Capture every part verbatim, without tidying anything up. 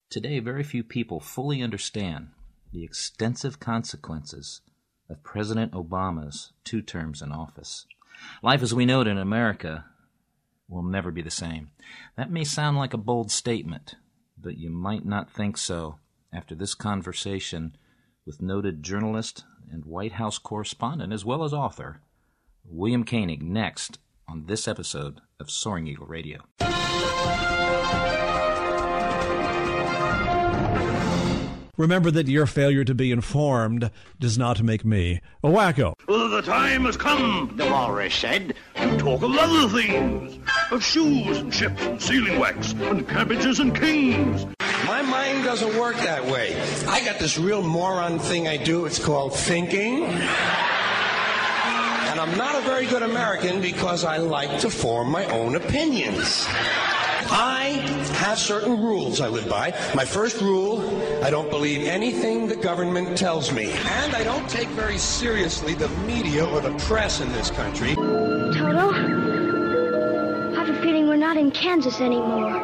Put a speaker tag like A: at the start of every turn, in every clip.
A: Today, very few people fully understand the extensive consequences of President Obama's two terms in office. Life as we know it in America will never be the same. That may sound like a bold statement, but you might not think so after this conversation with noted journalist and White House correspondent as well as author William Koenig, next on this episode of Soaring Eagle Radio.
B: Remember that your failure to be informed does not make me a wacko.
C: Well, the time has come, the walrus said, to talk of other things. Of shoes and ships and sealing wax and cabbages and kings.
D: My mind doesn't work that way. I got this real moron thing I do. It's called thinking. And I'm not a very good American because I like to form my own opinions. I have certain rules I live by. My first rule, I don't believe anything the government tells me. And I don't take very seriously the media or the press in this country.
E: Toto, I have a feeling we're not in Kansas anymore.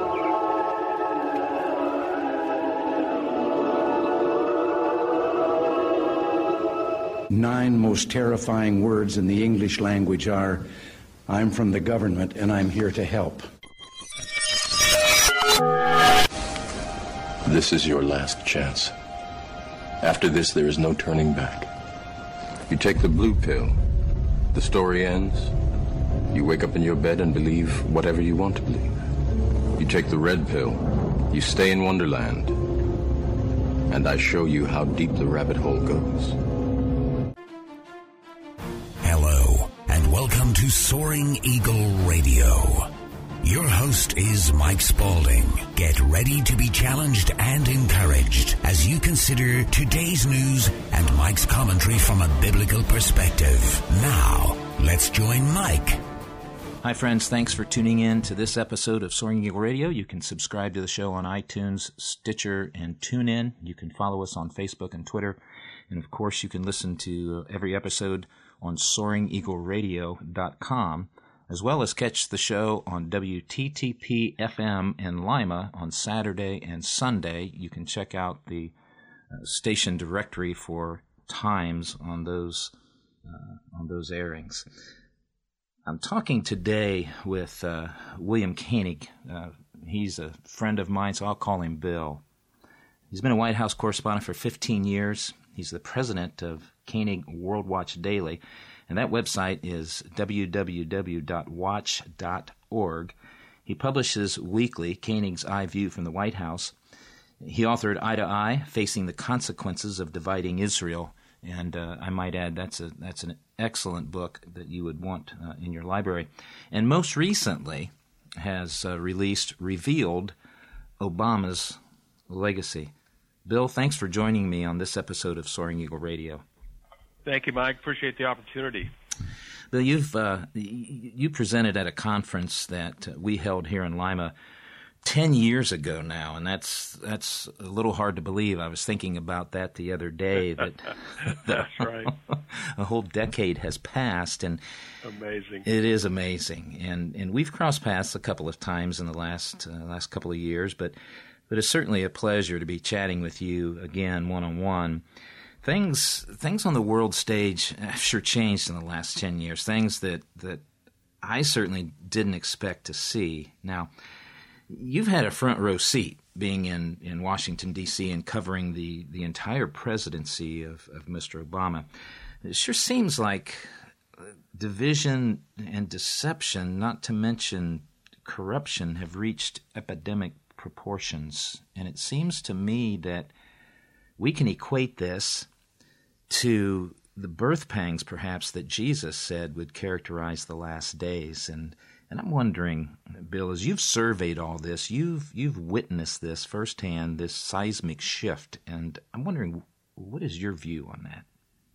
F: Nine most terrifying words in the English language are, I'm from the government and I'm here to help.
G: This is your last chance. After this, there is no turning back. You take the blue pill, the story ends. You wake up in your bed and believe whatever you want to believe. You take the red pill, you stay in Wonderland, and I show you how deep the rabbit hole goes.
H: Hello, and welcome to Soaring Eagle Radio. Your host is Mike Spaulding. Get ready to be challenged and encouraged as you consider today's news and Mike's commentary from a biblical perspective. Now, let's join Mike.
A: Hi, friends. Thanks for tuning in to this episode of Soaring Eagle Radio. You can subscribe to the show on iTunes, Stitcher, and TuneIn. You can follow us on Facebook and Twitter. And, of course, you can listen to every episode on soaring eagle radio dot com. as well as catch the show on W T T P F M in Lima on Saturday and Sunday. You can check out the uh, station directory for times on those uh, on those airings. I'm talking today with uh, William Koenig. Uh, he's a friend of mine, so I'll call him Bill. He's been a White House correspondent for fifteen years. He's the president of Koenig World Watch Daily. And that website is w w w dot watch dot org. He publishes weekly Koenig's Eye View from the White House. He authored Eye to Eye, Facing the Consequences of Dividing Israel. And uh, I might add, that's a that's an excellent book that you would want uh, in your library. And most recently has uh, released Revealed, Obama's Legacy. Bill, thanks for joining me on this episode of Soaring Eagle Radio.
I: Thank you, Mike. Appreciate the opportunity.
A: Bill, you've uh, you presented at a conference that we held here in Lima ten years ago now, and that's that's a little hard to believe. I was thinking about that the other day. That
I: That's right.
A: A whole decade has passed, and
I: amazing.
A: It is amazing, and and we've crossed paths a couple of times in the last uh, last couple of years, but but it's certainly a pleasure to be chatting with you again one on one. Things things on the world stage have sure changed in the last ten years, things that, that I certainly didn't expect to see. Now, you've had a front row seat being in, in Washington, D C and covering the, the entire presidency of, of Mister Obama. It sure seems like division and deception, not to mention corruption, have reached epidemic proportions. And it seems to me that we can equate this to the birth pangs, perhaps, that Jesus said would characterize the last days. And and I'm wondering, Bill, as you've surveyed all this, you've you've witnessed this firsthand, this seismic shift, and I'm wondering, what is your view on that?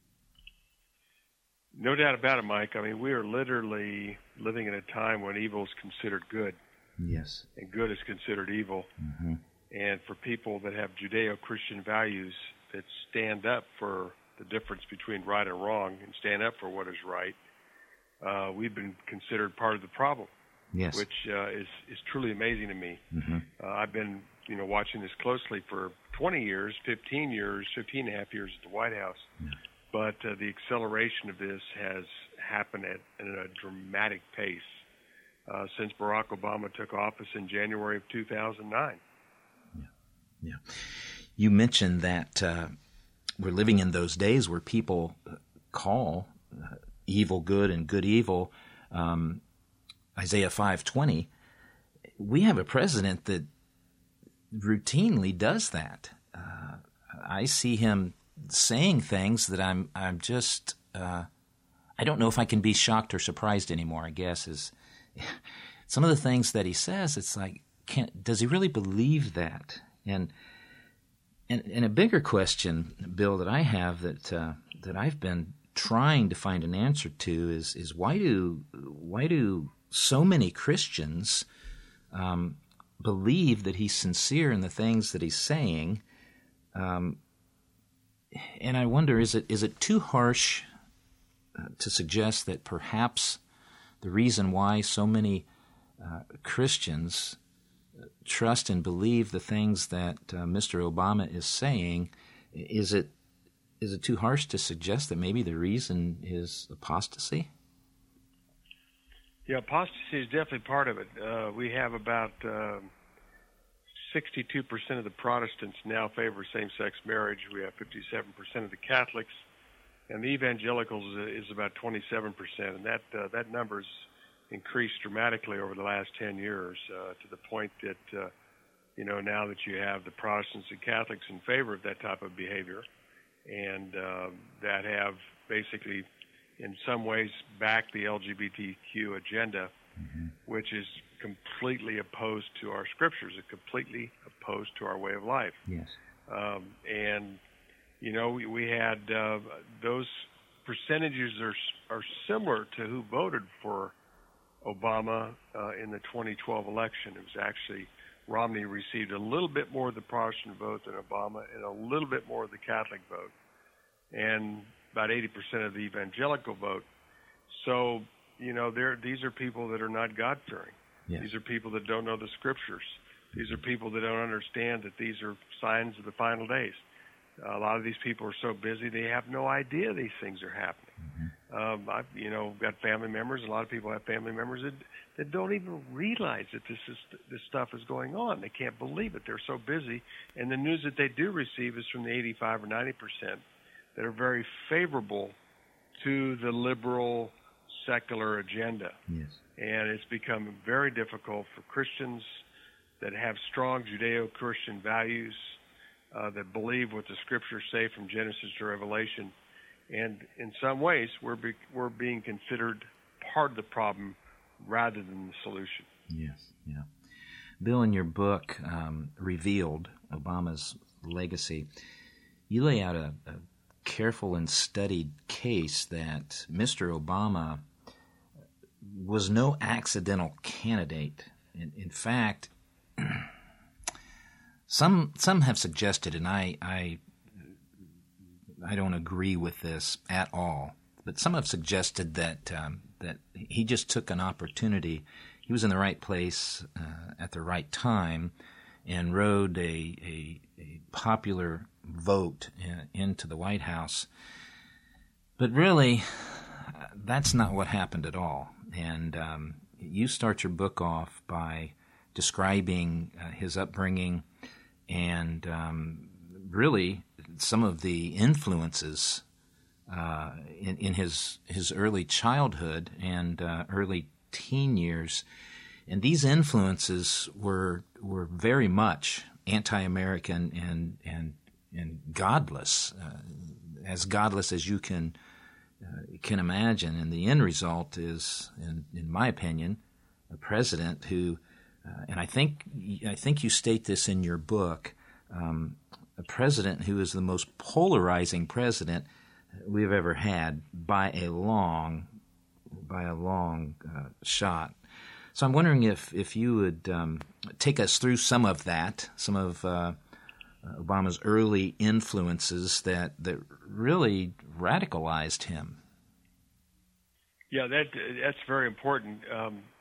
I: No doubt about it, Mike. I mean, we are literally living in a time when evil is considered good.
A: Yes.
I: And good is considered evil.
A: Mm-hmm.
I: And for people that have Judeo-Christian values that stand up for the difference between right and wrong and stand up for what is right, uh, we've been considered part of the problem,
A: yes.
I: which uh, is, is truly amazing to me.
A: Mm-hmm.
I: Uh, I've been you know, watching this closely for twenty years, fifteen years, fifteen and a half years at the White House. Yeah. But uh, the acceleration of this has happened at, at a dramatic pace uh, since Barack Obama took office in January of two thousand nine.
A: Yeah, yeah. You mentioned that uh, we're living in those days where people call uh, evil good and good evil. Um, Isaiah five twenty. We have a president that routinely does that. Uh, I see him saying things that I'm I'm just uh, I don't know if I can be shocked or surprised anymore. I guess is some of the things that he says. It's like, can't, does he really believe that? And and and a bigger question, Bill, that I have that uh, that I've been trying to find an answer to is is why do why do so many Christians um, believe that he's sincere in the things that he's saying? Um, And I wonder, is it is it too harsh uh, to suggest that perhaps the reason why so many uh, Christians trust and believe the things that uh, Mister Obama is saying, is it is it too harsh to suggest that maybe the reason is apostasy?
I: Yeah, apostasy is definitely part of it. Uh, we have about Uh... sixty-two percent of the Protestants now favor same-sex marriage. We have fifty-seven percent of the Catholics, and the evangelicals is about twenty-seven percent. And that uh, that number's increased dramatically over the last ten years uh, to the point that, uh, you know, now that you have the Protestants and Catholics in favor of that type of behavior, and uh, that have basically, in some ways, backed the L G B T Q agenda, mm-hmm. which is completely opposed to our scriptures, and completely opposed to our way of life.
A: Yes.
I: Um, and, you know, we, we had uh, those percentages are are similar to who voted for Obama uh, in the twenty twelve election. It was actually Romney received a little bit more of the Protestant vote than Obama, and a little bit more of the Catholic vote, and about eighty percent of the evangelical vote. So, you know, these are people that are not God-fearing.
A: Yes.
I: These are people that don't know the scriptures. These are people that don't understand that these are signs of the final days. A lot of these people are so busy they have no idea these things are happening. Mm-hmm. Um, I've, you know, got family members. A lot of people have family members that, that don't even realize that this is this stuff is going on. They can't believe it. They're so busy, and the news that they do receive is from the eighty-five or ninety percent that are very favorable to the liberal secular agenda.
A: Yes.
I: And it's become very difficult for Christians that have strong Judeo-Christian values, uh, that believe what the scriptures say from Genesis to Revelation. And in some ways, we're be, we're being considered part of the problem rather than the solution.
A: Yes, yeah. Bill, in your book, um, Revealed, Obama's Legacy, you lay out a, a careful and studied case that Mister Obama was no accidental candidate. In, in fact, some some have suggested, and I, I I don't agree with this at all, but some have suggested that um, that he just took an opportunity. He was in the right place uh, at the right time, and rode a a, a popular vote in, into the White House. But really, that's not what happened at all. And um, you start your book off by describing uh, his upbringing and um, really some of the influences uh, in, in his his early childhood and uh, early teen years. And these influences were were very much anti-American and and and godless, uh, as godless as you can uh, can imagine. And the end result is, in, in my opinion, a president who, uh, and I think I think you state this in your book, um, a president who is the most polarizing president we've ever had by a long by a long uh, shot. So I'm wondering if, if you would um, take us through some of that, some of uh, Obama's early influences that, that really radicalized him.
I: Yeah, that that's very important. Um,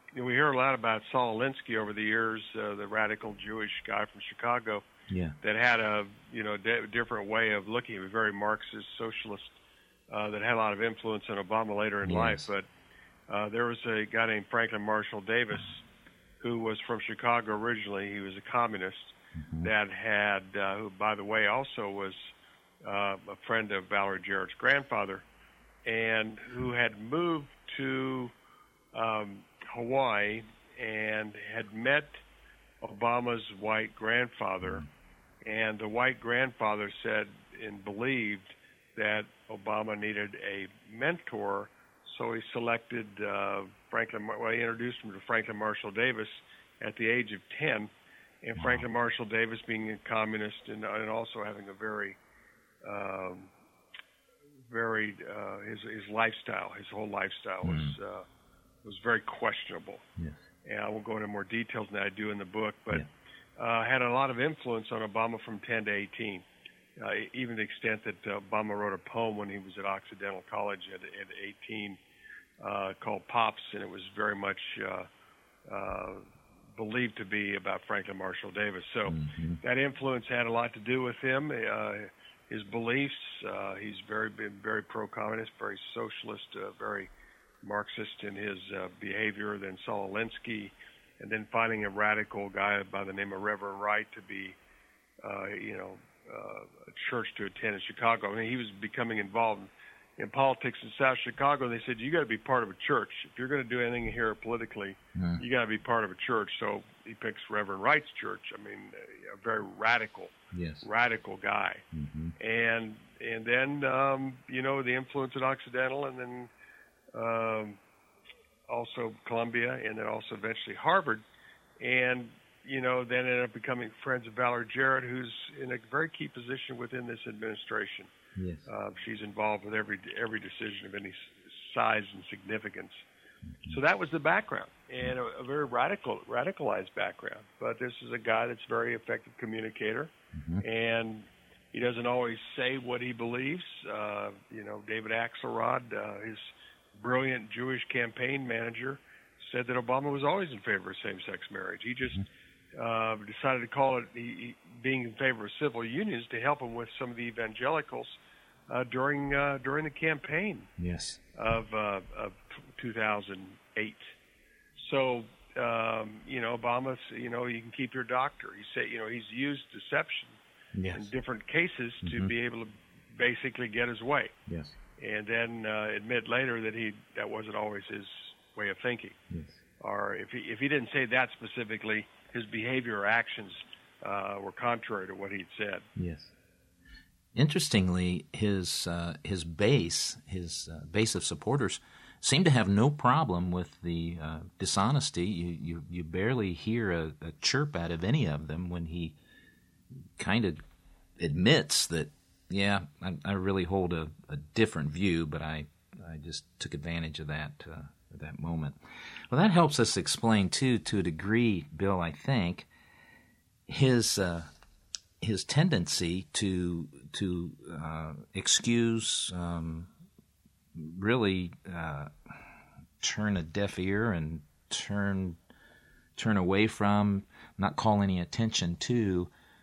I: you know, we hear a lot about Saul Alinsky over the years, uh, the radical Jewish guy from Chicago,
A: yeah.
I: that had a you know di- different way of looking at it, very Marxist, socialist, uh, that had a lot of influence on Obama later in
A: yes.
I: life. But uh, there was a guy named Franklin Marshall Davis, who was from Chicago originally. He was a communist mm-hmm. that had, uh, who, by the way, also was uh, a friend of Valerie Jarrett's grandfather, and who had moved to um, Hawaii and had met Obama's white grandfather, and the white grandfather said and believed that Obama needed a mentor, so he selected uh, Franklin. Well, he introduced him to Franklin Marshall Davis at the age of ten, and wow. Franklin Marshall Davis being a communist and, and also having a very, um, very uh, his his lifestyle, his whole lifestyle mm. was uh, was very questionable.
A: Yes.
I: And I won't go into more details than I do in the book, but
A: yeah.
I: uh, had a lot of influence on Obama from ten to eighteen. Uh, even to the extent that uh, Obama wrote a poem when he was at Occidental College at, at eighteen uh, called Pops, and it was very much uh, uh, believed to be about Franklin Marshall Davis. So
A: mm-hmm.
I: that influence had a lot to do with him, uh, his beliefs. Uh, he's very been very pro-communist, very socialist, uh, very Marxist in his uh, behavior. Then Saul Alinsky, and then finding a radical guy by the name of Reverend Wright to be, uh, you know, Uh, a church to attend in Chicago. I mean, he was becoming involved in politics in South Chicago. And they said, you got to be part of a church. If you're going to do anything here politically, mm. you got to be part of a church. So he picks Reverend Wright's church. I mean, a very radical,
A: yes.
I: radical guy.
A: Mm-hmm.
I: And and then, um, you know, the influence at Occidental, and then um, also Columbia, and then also eventually Harvard. And you know, then ended up becoming friends of Valerie Jarrett, who's in a very key position within this administration.
A: Yes.
I: Uh, she's involved with every every decision of any size and significance. Mm-hmm. So that was the background, and a, a very radical, radicalized background. But this is a guy that's a very effective communicator,
A: mm-hmm.
I: and he doesn't always say what he believes. Uh, you know, David Axelrod, uh, his brilliant Jewish campaign manager, said that Obama was always in favor of same-sex marriage. He just mm-hmm. Uh, decided to call it he, he, being in favor of civil unions to help him with some of the evangelicals uh, during uh, during the campaign
A: yes.
I: of uh, of two thousand eight. So um, you know, Obama, you know, you can keep your doctor. He said, you know, he's used deception
A: yes.
I: in different cases to
A: mm-hmm.
I: be able to basically get his way.
A: Yes.
I: And then uh, admit later that he that wasn't always his way of thinking.
A: Yes.
I: Or if he if he didn't say that specifically, his behavior or actions uh, were contrary to what he'd said.
A: Yes. Interestingly, his uh, his base, his uh, base of supporters, seem to have no problem with the uh, dishonesty. You, you you barely hear a, a chirp out of any of them when he kind of admits that, yeah, I, I really hold a, a different view, but I I just took advantage of that. Uh, at that moment. Well, that helps us explain, too, to a degree, Bill, I think, his uh, his tendency to to uh, excuse, um, really uh, turn a deaf ear and turn turn away from, not call any attention to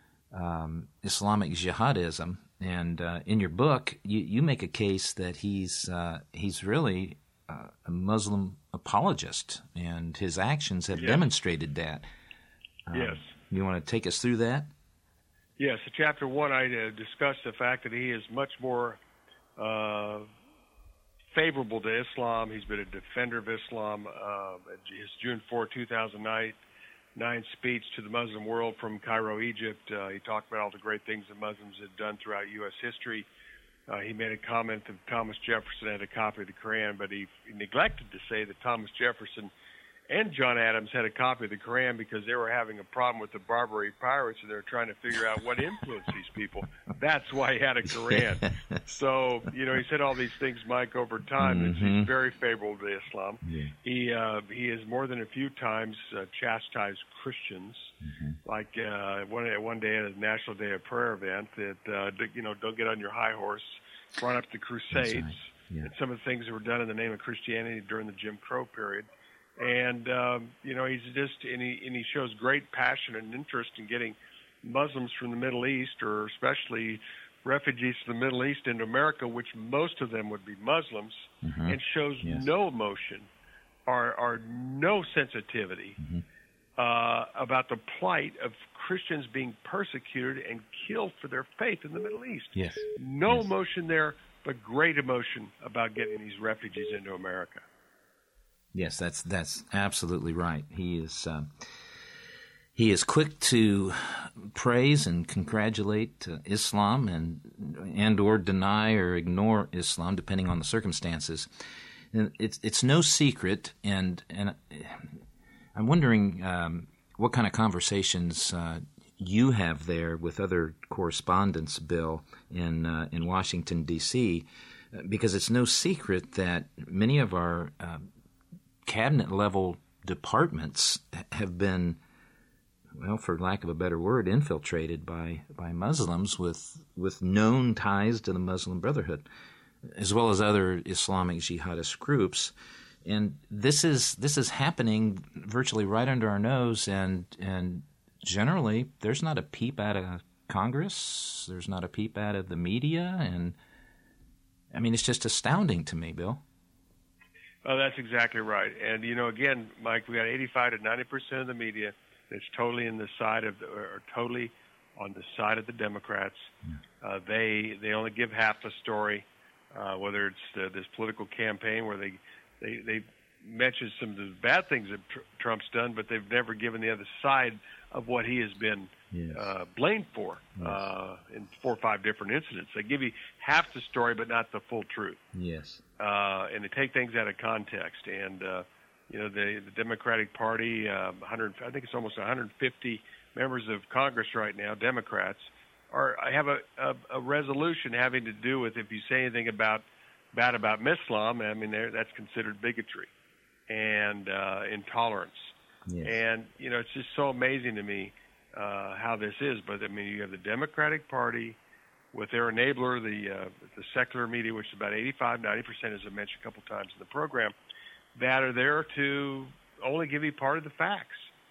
A: um, Islamic jihadism. And uh, in your book, you, you make a case that he's uh, he's really Uh, a Muslim apologist, and his actions have
I: yes.
A: demonstrated that. Um,
I: yes.
A: You want to take us through that?
I: Yes. In chapter one, I uh, discussed the fact that he is much more uh, favorable to Islam. He's been a defender of Islam. Uh, his June fourth, two thousand nine speech to the Muslim world from Cairo, Egypt, uh, he talked about all the great things that Muslims had done throughout U S history. Uh, he made a comment that Thomas Jefferson had a copy of the Quran, but he, he neglected to say that Thomas Jefferson and John Adams had a copy of the Quran because they were having a problem with the Barbary pirates, and they were trying to figure out what influenced these people. That's why he had a Quran. So, you know, he said all these things, Mike, over time.
A: Mm-hmm.
I: He's very favorable to Islam.
A: Yeah.
I: He uh, he has more than a few times uh, chastised Christians, mm-hmm. like uh, one one day at a National Day of Prayer event that, uh, you know, don't get on your high horse, brought up the Crusades,
A: right. yeah.
I: and some of the things that were done in the name of Christianity during the Jim Crow period. And, um, you know, he's just, and he, and he shows great passion and interest in getting Muslims from the Middle East, or especially refugees from the Middle East, into America, which most of them would be Muslims, mm-hmm. and shows yes. no emotion or, or no sensitivity mm-hmm. uh, about the plight of Christians being persecuted and killed for their faith in the Middle East.
A: Yes.
I: No
A: yes.
I: emotion there, but great emotion about getting these refugees into America.
A: Yes, that's that's absolutely right. He is uh, he is quick to praise and congratulate uh, Islam and and or deny or ignore Islam, depending on the circumstances. And it's it's no secret, and and I'm wondering um, what kind of conversations uh, you have there with other correspondents, Bill, in uh, in Washington D C, because it's no secret that many of our uh, cabinet-level departments have been, well, for lack of a better word, infiltrated by, by Muslims with with known ties to the Muslim Brotherhood, as well as other Islamic jihadist groups. And this is this is happening virtually right under our nose, and and generally there's not a peep out of Congress, there's not a peep out of the media, and I mean, it's just astounding to me, Bill.
I: Oh, that's exactly right. And, you know, again, Mike, we got eighty-five to ninety percent of the media that's totally in the side of, the, or totally on the side of the Democrats. Yeah. Uh, they they only give half the story, uh, whether it's uh, this political campaign where they, they, they mention some of the bad things that tr- Trump's done, but they've never given the other side of what he has been yes. uh, blamed for yes. uh, in four or five different incidents. They give you half the story, but not the full truth.
A: Yes.
I: Uh, and they take things out of context. And, uh, you know, the, the Democratic Party, uh, one hundred, I think it's almost one hundred fifty members of Congress right now, Democrats, are have a, a, a resolution having to do with if you say anything about bad about Islam, I mean, that's considered bigotry and uh, intolerance. Yes. And, you know, it's just so amazing to me uh, how this is. But, I mean, you have the Democratic Party with their enabler, the uh, the secular media, which is about eighty-five, ninety percent, as I mentioned a couple times in the program, that are there to only give you part of the facts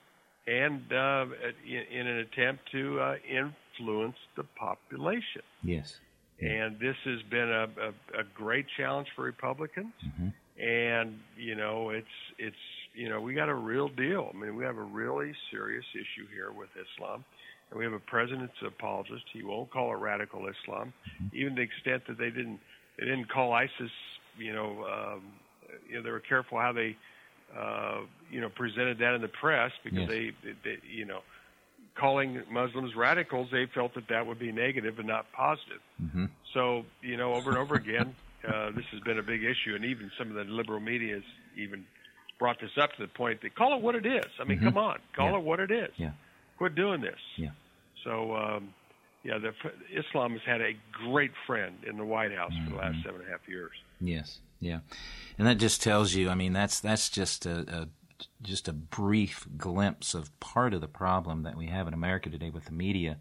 I: and uh, in, in an attempt to uh, influence the population.
A: Yes.
I: Yeah. And this has been a, a, a great challenge for Republicans. Mm-hmm. And, you know, it's, it's you know, we got a real deal. I mean, we have a really serious issue here with Islam. And we have a president's apologist. He won't call it radical Islam, mm-hmm. even to the extent that they didn't they didn't call ISIS. You know, um, you know they were careful how they uh, you know presented that in the press because yes. they, they, they you know calling Muslims radicals, they felt that that would be negative and not positive. Mm-hmm. So you know, over and over again, uh, this has been a big issue, and even some of the liberal media has even brought this up to the point that call it what it is. I mean, mm-hmm. come on, call
A: yeah.
I: it what it is.
A: Yeah.
I: Quit doing this.
A: Yeah.
I: So, um, yeah, the, Islam has had a great friend in the White House mm-hmm. for the last seven and a half years.
A: Yes, yeah, and that just tells you. I mean, that's that's just a, a just a brief glimpse of part of the problem that we have in America today with the media.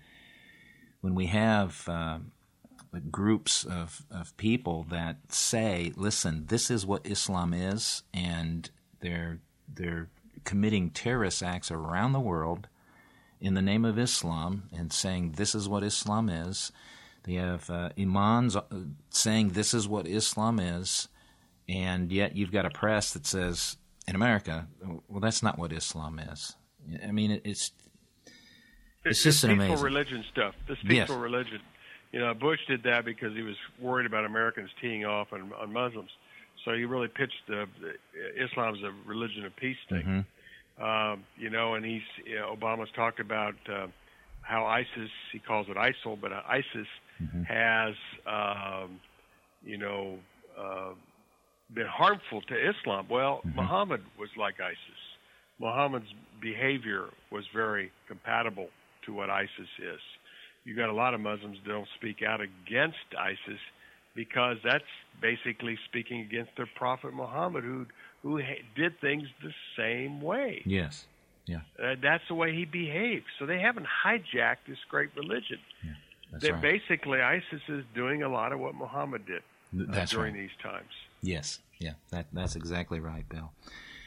A: When we have uh, groups of of people that say, "Listen, this is what Islam is," and they're they're committing terrorist acts around the world in the name of Islam and saying this is what Islam is. They have uh, imams saying this is what Islam is, and yet you've got a press that says in America, well, that's not what Islam is. I mean, it, it's it's just
I: this
A: an
I: peaceful
A: amazing
I: religion stuff. This peaceful
A: yes.
I: religion. You know, Bush did that because he was worried about Americans teeing off on, on Muslims. So he really pitched the, the Islam as a religion of peace thing.
A: Mm-hmm.
I: Um, you know, and he's you know, Obama's talked about uh, how ISIS, he calls it ISIL, but uh, ISIS mm-hmm. has, um, you know, uh, been harmful to Islam. Well, mm-hmm. Muhammad was like ISIS. Muhammad's behavior was very compatible to what ISIS is. You got a lot of Muslims that don't speak out against ISIS because that's basically speaking against their prophet Muhammad, who who did things the same way.
A: Yes, yeah.
I: Uh, that's the way he behaved. So they haven't hijacked this great religion.
A: Yeah, that's
I: They're
A: right.
I: Basically, ISIS is doing a lot of what Muhammad did uh,
A: that's
I: during
A: right.
I: these times.
A: Yes, yeah, that that's exactly right, Bill.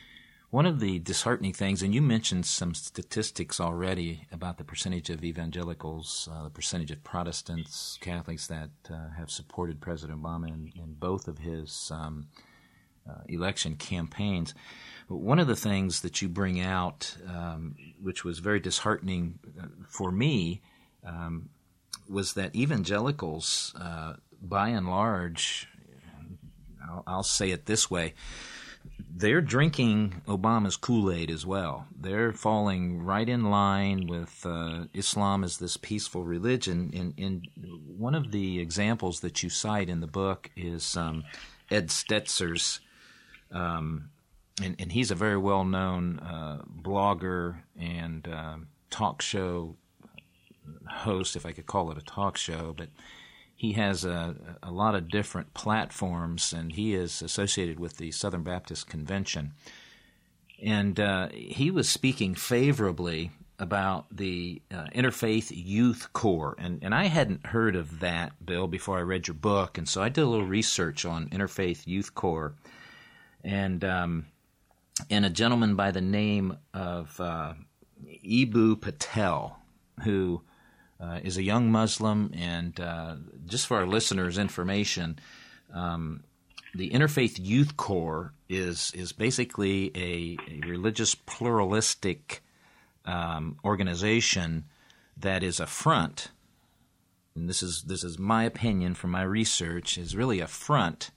A: One of the disheartening things, and you mentioned some statistics already about the percentage of evangelicals, uh, the percentage of Protestants, Catholics that uh, have supported President Obama in, in both of his um, uh, election campaigns. One of the things that you bring out, um, which was very disheartening for me, um, was that evangelicals, uh, by and large, I'll, I'll say it this way, they're drinking Obama's Kool-Aid as well. They're falling right in line with uh, Islam as this peaceful religion. And, and one of the examples that you cite in the book is um, Ed Stetzer's, um, and, and he's a very well-known uh, blogger and uh, talk show host, if I could call it a talk show, but he has a, a lot of different platforms, and he is associated with the Southern Baptist Convention. And uh, he was speaking favorably about the uh, Interfaith Youth Corps. And, and I hadn't heard of that, Bill, before I read your book, and so I did a little research on Interfaith Youth Corps. And, um, and a gentleman by the name of uh, Eboo Patel, who Uh, is a young Muslim, and uh, just for our listeners' information, um, the Interfaith Youth Corps is is basically a, a religious pluralistic um, organization that is a front, and this is this is my opinion from my research, is really a front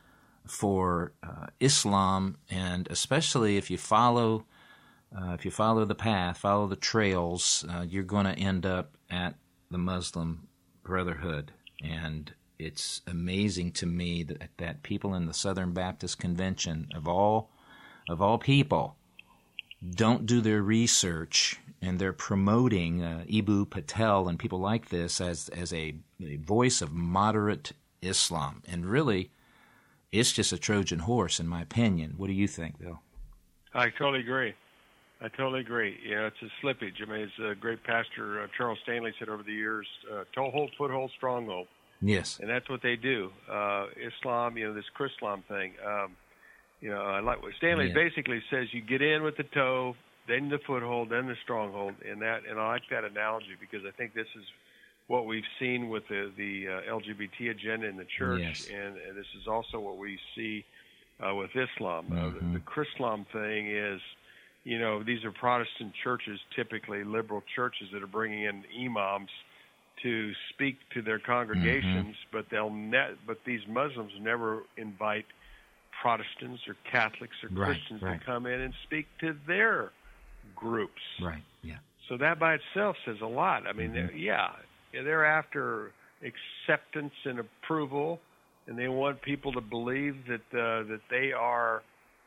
A: for uh, Islam, and especially if you follow Uh, if you follow the path, follow the trails, uh, you're going to end up at the Muslim Brotherhood. And it's amazing to me that, that people in the Southern Baptist Convention, of all of all people, don't do their research, and they're promoting uh, Eboo Patel and people like this as as a, a voice of moderate Islam. And really, it's just a Trojan horse, in my opinion. What do you think, Bill?
I: I totally agree. I totally agree. You know, it's a slippage. I mean, as a great pastor, uh, Charles Stanley, said over the years, uh, toehold, foothold, stronghold.
A: Yes.
I: And that's what they do. Uh, Islam, you know, this Chrislam thing. Um, you know, I like what Stanley
A: yeah.
I: basically says. You get in with the toe, then the foothold, then the stronghold. And that, and I like that analogy because I think this is what we've seen with the, the uh, L G B T agenda in the church.
A: Yes.
I: And, and this is also what we see uh, with Islam.
A: Mm-hmm.
I: Uh, the, the Chrislam thing is, you know, these are Protestant churches, typically liberal churches, that are bringing in imams to speak to their congregations, mm-hmm. but they'll ne- but these Muslims never invite Protestants or Catholics or
A: right,
I: Christians
A: right.
I: to come in and speak to their groups.
A: Right. Yeah.
I: So that by itself says a lot. I mean,
A: mm-hmm.
I: they're, yeah, they're after acceptance and approval, and they want people to believe that uh, that they are,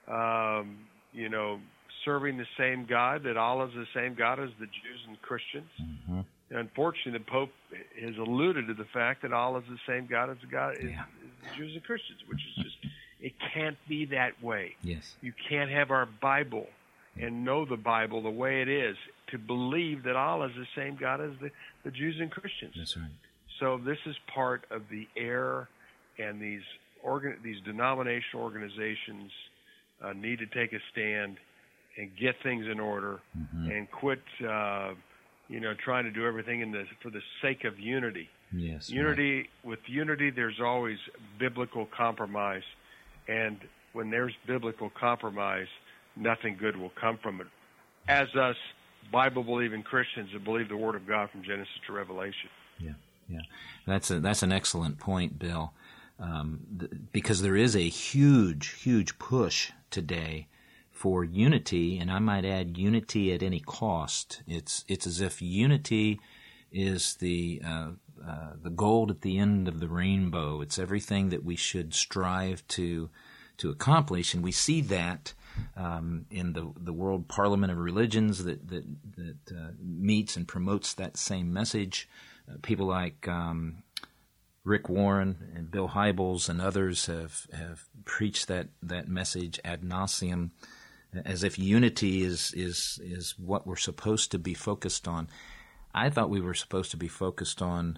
I: um, you know, serving the same God, that Allah is the same God as the Jews and Christians.
A: Mm-hmm.
I: And unfortunately, the Pope has alluded to the fact that Allah is the same God as the God is,
A: yeah.
I: is the Jews and Christians, which is just, it can't be that way.
A: Yes.
I: You can't have our Bible and know the Bible the way it is to believe that Allah is the same God as the, the Jews and Christians.
A: That's right.
I: So this is part of the error, and these organ, these denominational organizations uh, need to take a stand and get things in order, mm-hmm. and quit, uh, you know, trying to do everything in the, for the sake of unity.
A: Yes.
I: Unity,
A: right.
I: With unity, there's always biblical compromise, and when there's biblical compromise, nothing good will come from it. As us Bible-believing Christians that believe the Word of God from Genesis to Revelation.
A: Yeah, yeah, that's a that's an excellent point, Bill, um, th- because there is a huge, huge push today for unity, and I might add unity at any cost. It's it's as if unity is the uh, uh, the gold at the end of the rainbow. It's everything that we should strive to to accomplish, and we see that um, in the the World Parliament of Religions that that, that uh, meets and promotes that same message. Uh, people like um, Rick Warren and Bill Hybels and others have have preached that that message ad nauseum, as if unity is is is what we're supposed to be focused on. I thought we were supposed to be focused on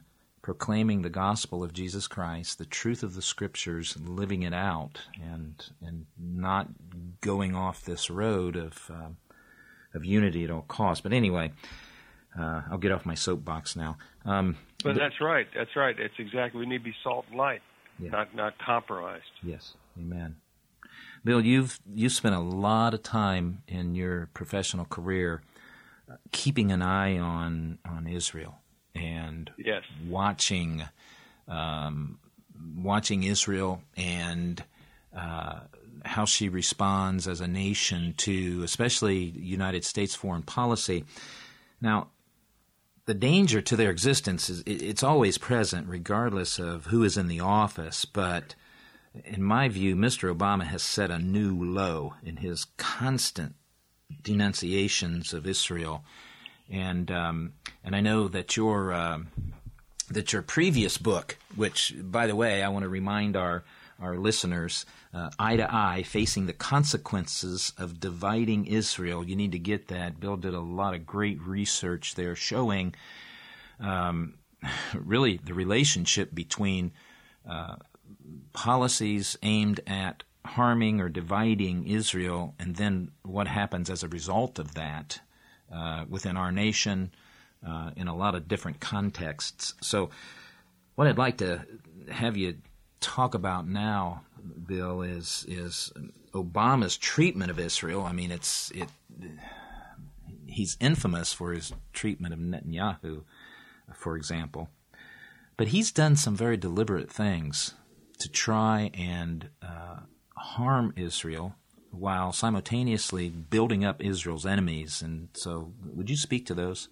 A: proclaiming the gospel of Jesus Christ, the truth of the Scriptures, living it out, and and not going off this road of uh, of unity at all costs. But anyway, uh, I'll get off my soapbox now. Um,
I: but that's right. That's right. It's exactly. We need to be salt and light,
A: yeah.
I: not not compromised.
A: Yes. Amen. Bill, you've you've spent a lot of time in your professional career uh, keeping an eye on on Israel. And
I: yes.
A: watching, um, watching Israel and uh, how she responds as a nation to, especially United States foreign policy. Now, the danger to their existence is it's always present, regardless of who is in the office. But in my view, Mister Obama has set a new low in his constant denunciations of Israel. And um, and I know that your uh, that your previous book, which, by the way, I want to remind our our listeners, uh, Eye to Eye, Facing the Consequences of Dividing Israel. You need to get that. Bill did a lot of great research there, showing um, really the relationship between uh, policies aimed at harming or dividing Israel, and then what happens as a result of that. Uh, within our nation, uh, in a lot of different contexts. So what I'd like to have you talk about now, Bill, is is Obama's treatment of Israel. I mean, it's it. He's infamous for his treatment of Netanyahu, for example. But he's done some very deliberate things to try and uh, harm Israel, while simultaneously building up Israel's enemies. And so would you speak to those?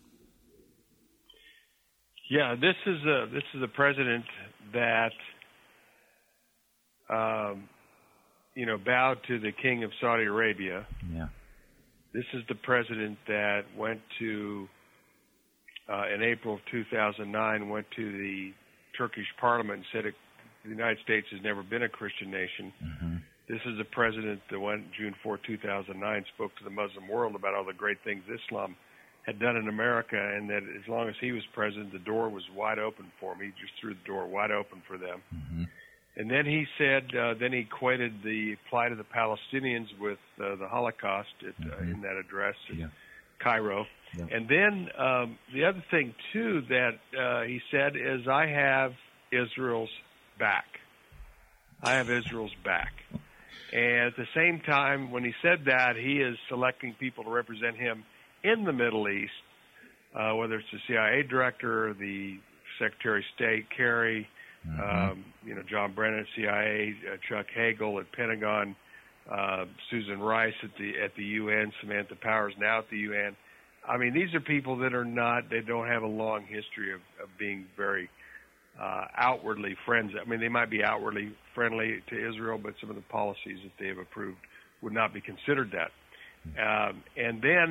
I: Yeah, this is a, this is a president that, um, you know, bowed to the king of Saudi Arabia.
A: Yeah.
I: This is the president that went to, uh, in April of two thousand nine, went to the Turkish parliament and said it, the United States has never been a Christian nation.
A: Mm-hmm.
I: This is the president that went June fourth, two thousand nine, spoke to the Muslim world about all the great things Islam had done in America, and that as long as he was president, the door was wide open for him. He just threw the door wide open for them.
A: Mm-hmm.
I: And then he said, uh, then he equated the plight of the Palestinians with uh, the Holocaust at, mm-hmm. uh, in that address in
A: yeah.
I: Cairo.
A: Yeah.
I: And then um, the other thing, too, that uh, he said is, I have Israel's back. I have Israel's back. And at the same time, when he said that, he is selecting people to represent him in the Middle East, uh, whether it's the C I A director, the Secretary of State, Kerry, mm-hmm. um, you know, John Brennan at C I A, uh, Chuck Hagel at Pentagon, uh, Susan Rice at the at the U N, Samantha Powers now at the U N. I mean, these are people that are not, they don't have a long history of, of being very Uh, outwardly friends. I mean, they might be outwardly friendly to Israel, but some of the policies that they have approved would not be considered that. Um, and then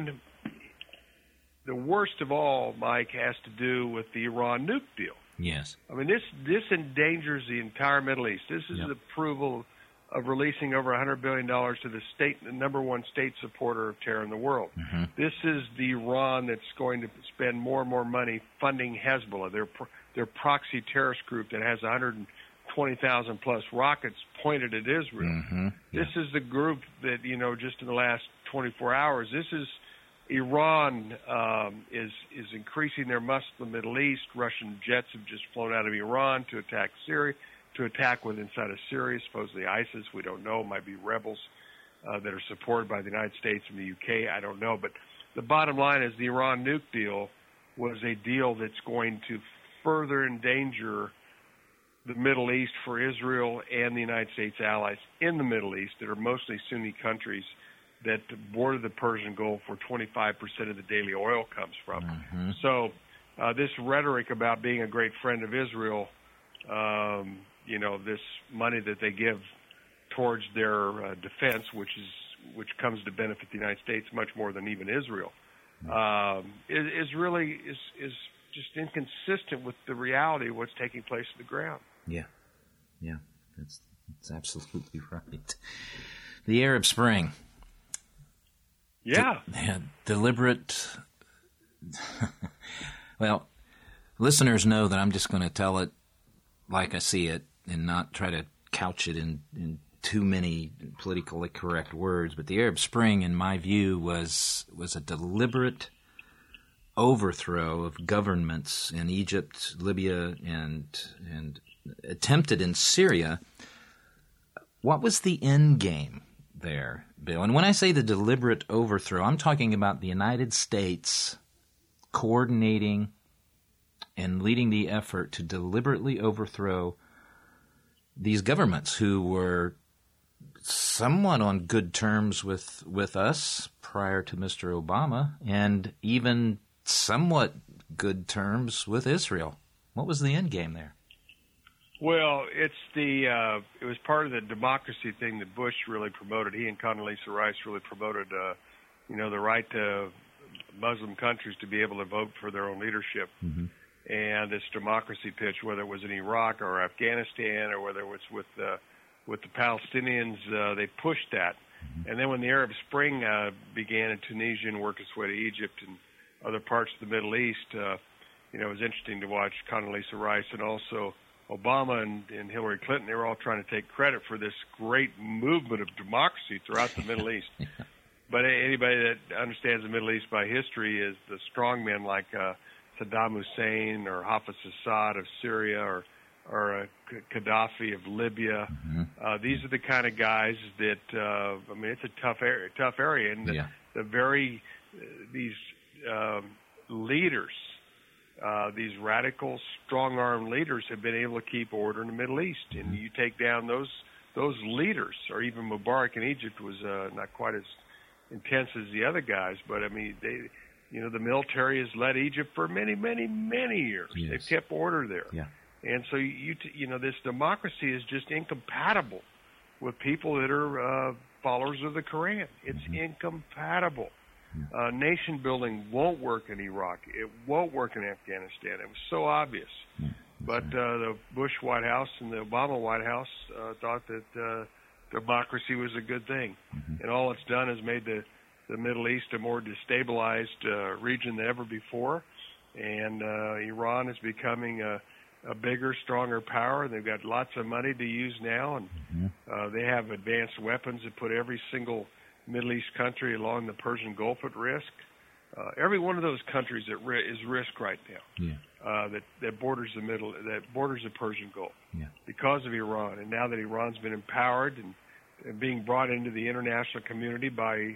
I: the worst of all, Mike, has to do with the Iran nuke deal.
A: Yes.
I: I mean, this this endangers the entire Middle East. This is
A: yep.
I: the approval of releasing over one hundred billion dollars to the state, the number one state supporter of terror in the world.
A: Mm-hmm.
I: This is the Iran that's going to spend more and more money funding Hezbollah. They're their proxy terrorist group that has one hundred twenty thousand plus rockets pointed at Israel.
A: Mm-hmm. Yeah.
I: This is the group that, you know, just in the last twenty-four hours, this is Iran um, is is increasing their muscle in the Middle East. Russian jets have just flown out of Iran to attack Syria, to attack with inside of Syria, supposedly ISIS. We don't know. It might be rebels uh, that are supported by the United States and the U K. I don't know. But the bottom line is the Iran nuke deal was a deal that's going to further endanger the Middle East for Israel and the United States allies in the Middle East that are mostly Sunni countries that border the Persian Gulf, where twenty-five percent of the daily oil comes from.
A: Mm-hmm.
I: So uh, this rhetoric about being a great friend of Israel, um, you know, this money that they give towards their uh, defense, which is which comes to benefit the United States much more than even Israel, um, is, is really is is just inconsistent with the reality of what's taking place on the ground.
A: Yeah, yeah, that's that's absolutely right. The Arab Spring.
I: Yeah.
A: De- deliberate. Well, Listeners know that I'm just going to tell it like I see it and not try to couch it in, in too many politically correct words. But the Arab Spring, in my view, was was a deliberate overthrow of governments in Egypt, Libya, and and attempted in Syria. What was the end game there, Bill? And when I say the deliberate overthrow, I'm talking about the United States coordinating and leading the effort to deliberately overthrow these governments who were somewhat on good terms with with us prior to Mister Obama, and even somewhat good terms with Israel. What was the end game there?
I: Well, it's the uh, it was part of the democracy thing that Bush really promoted. He and Condoleezza Rice really promoted, uh, you know, the right to Muslim countries to be able to vote for their own leadership. Mm-hmm. And this democracy pitch, whether it was in Iraq or Afghanistan or whether it was with uh, with the Palestinians, uh, they pushed that. Mm-hmm. And then when the Arab Spring uh, began in Tunisia and worked its way to Egypt and other parts of the Middle East, uh, you know, it was interesting to watch Condoleezza Rice and also Obama and, and Hillary Clinton. They were all trying to take credit for this great movement of democracy throughout the Middle East. But anybody that understands the Middle East by history is the strongmen like uh, Saddam Hussein or Hafiz Assad of Syria or or uh, Gaddafi of Libya. Mm-hmm. Uh, these are the kind of guys that uh, I mean, it's a tough area, tough area, and the,
A: yeah.
I: the very uh, these um, leaders, uh, these radical, strong-armed leaders, have been able to keep order in the Middle East. Mm-hmm. And you take down those those leaders, or even Mubarak in Egypt was uh, not quite as intense as the other guys, but I mean they. You know, the military has led Egypt for many, many, many years.
A: Yes.
I: They've kept order there.
A: Yeah.
I: And so, you t- you know, this democracy is just incompatible with people that are uh, followers of the Quran. It's mm-hmm. incompatible. Yeah. Uh, nation building won't work in Iraq. It won't work in Afghanistan. It was so obvious. Yeah. But uh, the Bush White House and the Obama White House uh, thought that uh, democracy was a good thing. Mm-hmm. And all it's done is made the the Middle East a more destabilized uh, region than ever before, and uh, Iran is becoming a, a bigger, stronger power. They've got lots of money to use now, and mm-hmm. uh, they have advanced weapons that put every single Middle East country along the Persian Gulf at risk. Uh, every one of those countries at ri- is risk right now.
A: Yeah.
I: Uh, that that borders the middle, that borders the Persian Gulf,
A: yeah.
I: because of Iran. And now that Iran's been empowered and, and being brought into the international community by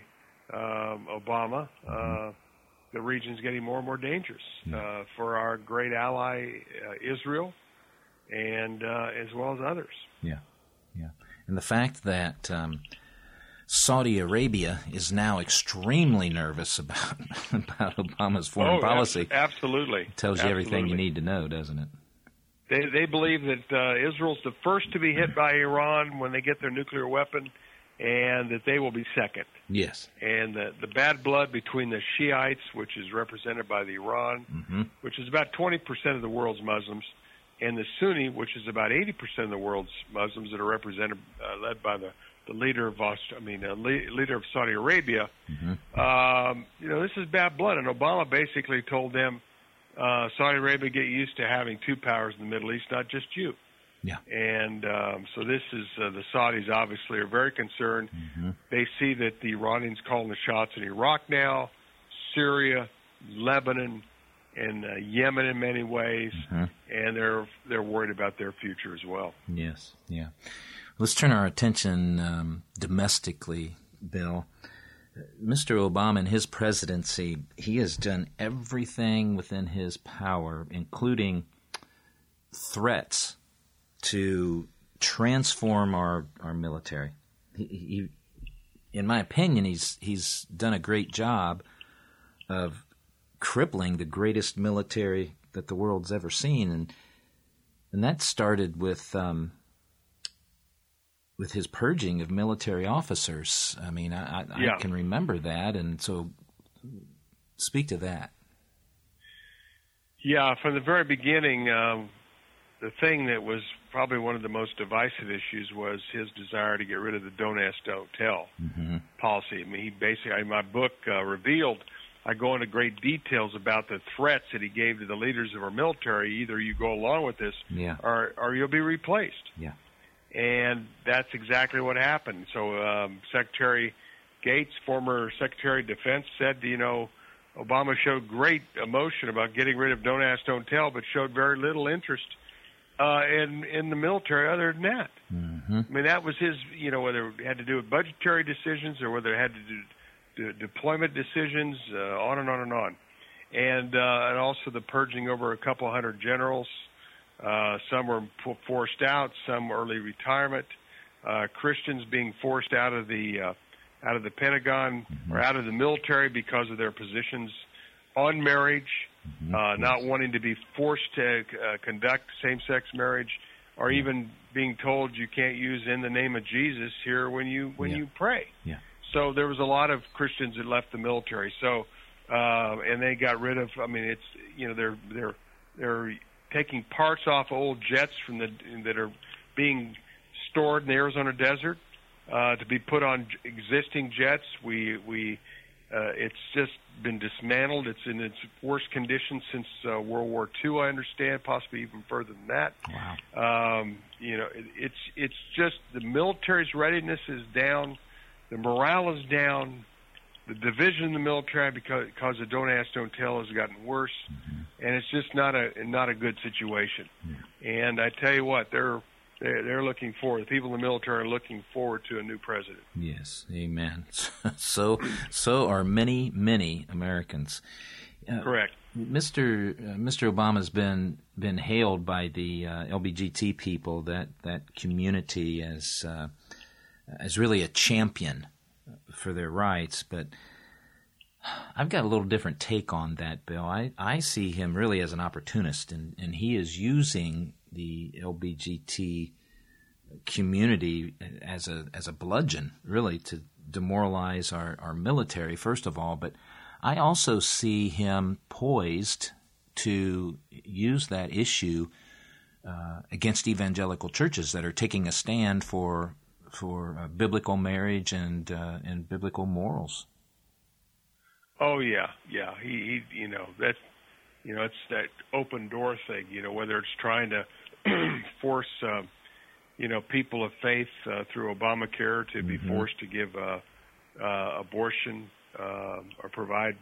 I: Um, Obama, uh, the region's getting more and more dangerous uh, for our great ally uh, Israel, and uh, as well as others.
A: Yeah, yeah. And the fact that um, Saudi Arabia is now extremely nervous about about Obama's foreign
I: oh,
A: policy.
I: Ab- absolutely,
A: tells you
I: absolutely.
A: everything you need to know, doesn't it?
I: They they believe that uh, Israel's the first to be hit by Iran when they get their nuclear weapon, and that they will be second.
A: Yes.
I: And the, the bad blood between the Shiites, which is represented by the Iran, mm-hmm. which is about twenty percent of the world's Muslims, and the Sunni, which is about eighty percent of the world's Muslims that are represented, uh, led by the, the leader of Aust- I mean, uh, le- leader of Saudi Arabia. Mm-hmm. Um, you know, this is bad blood, and Obama basically told them, uh, Saudi Arabia, get used to having two powers in the Middle East, not just you.
A: Yeah.
I: And um, so this is uh, the Saudis obviously are very concerned. Mm-hmm. They see that the Iranians calling the shots in Iraq now, Syria, Lebanon, and uh, Yemen in many ways, mm-hmm. and they're they're worried about their future as well.
A: Yes, yeah. Let's turn our attention um, domestically, Bill. Mister Obama, in his presidency, he has done everything within his power, including threats to transform our, our military. He, he, in my opinion, he's he's done a great job of crippling the greatest military that the world's ever seen, and and that started with um, with his purging of military officers. I mean, I, I,
I: yeah.
A: I can remember that, and so speak to that.
I: Yeah, from the very beginning, um, the thing that was probably one of the most divisive issues was his desire to get rid of the don't ask, don't tell mm-hmm. policy. I mean, he basically, in my book, uh, revealed I go into great details about the threats that he gave to the leaders of our military. Either you go along with this,
A: yeah.
I: or or you'll be replaced.
A: Yeah.
I: And that's exactly what happened. So um, Secretary Gates, former Secretary of Defense, said, you know, Obama showed great emotion about getting rid of Don't Ask, Don't Tell, but showed very little interest uh, in in the military other than that.
A: Mm-hmm.
I: I mean, that was his, you know, whether it had to do with budgetary decisions or whether it had to do de- deployment decisions, uh, on and on and on. And, uh, and also the purging over a couple hundred generals. Uh, some were forced out, some early retirement. Uh, Christians being forced out of the uh, out of the Pentagon mm-hmm. or out of the military because of their positions on marriage, mm-hmm. uh, yes. not wanting to be forced to uh, conduct same-sex marriage, or yeah. even being told you can't use in the name of Jesus here when you when
A: yeah.
I: you pray.
A: Yeah.
I: So there was a lot of Christians that left the military. So uh, and they got rid of. I mean, it's you know they're they're they're taking parts off old jets from the that are being stored in the Arizona desert uh, to be put on existing jets. We we uh, it's just been dismantled. It's in its worst condition since uh, World War Two. I understand, possibly even further than that.
A: Wow.
I: Um, you know, it, it's it's just the military's readiness is down, the morale is down. The division in the military because because of Don't Ask, Don't Tell has gotten worse, mm-hmm. and it's just not a not a good situation. Yeah. And I tell you what, they're they're, they're looking forward. The people in the military are looking forward to a new president.
A: Yes, amen. So so are many many Americans. Uh,
I: Correct.
A: Mister Uh, Mister Obama's been been hailed by the uh, L G B T people, that that community, as uh, as really a champion for their rights, but I've got a little different take on that, Bill. I, I see him really as an opportunist, and, and he is using the L G B T community as a as a bludgeon, really, to demoralize our, our military, first of all. But I also see him poised to use that issue uh, against evangelical churches that are taking a stand for for uh, biblical marriage and uh, and biblical morals.
I: Oh yeah, yeah. He, he, you know, that, you know, it's that open door thing. You know, whether it's trying to force, uh, you know, people of faith uh, through Obamacare to mm-hmm. be forced to give uh, uh, abortion uh, or provide